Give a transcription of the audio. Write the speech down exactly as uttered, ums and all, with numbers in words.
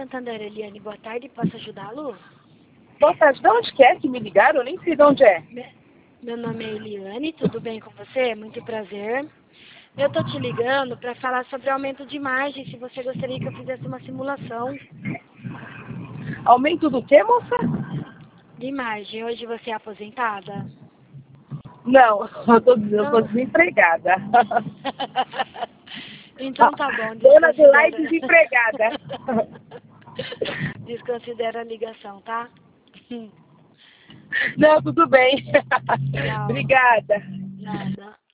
Santander, Eliane. Boa tarde, posso ajudá-lo? Boa tarde, de onde que é que me ligaram? Eu nem sei de onde é. Me- Meu nome é Eliane, tudo bem com você? Muito prazer. Eu tô te ligando para falar sobre aumento de margem, se você gostaria que eu fizesse uma simulação Aumento do quê, moça? de margem. Hoje você é aposentada? Não, eu tô, eu tô Não. desempregada. Então tá bom, Dona de lá e desconsidera. desempregada. Desconsidera a ligação, tá? Não, tudo bem. Tchau. Obrigada. Nada.